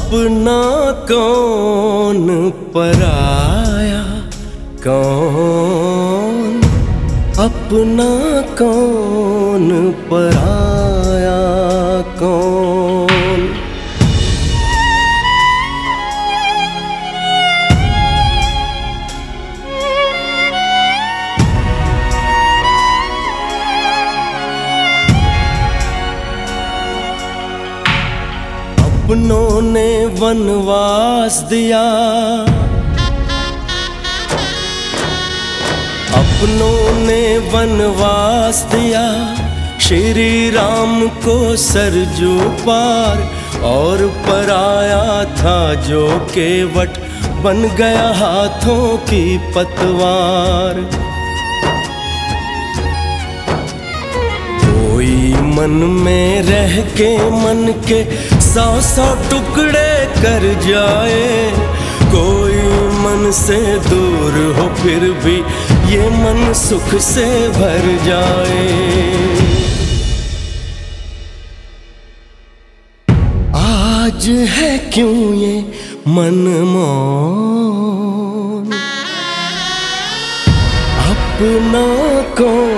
अपना कौन पराया कौन, अपना कौन पराया कौन। अपनों ने वनवास दिया, अपनों ने वनवास दिया, श्री राम को सरजू पार। और पराया था जो केवट, बन गया हाथों की पतवार। कोई मन में रह के मन के 100-100 टुकड़े कर जाए, कोई मन से दूर हो फिर भी ये मन सुख से भर जाए। आज है क्यों ये मन मौन, अपना कौन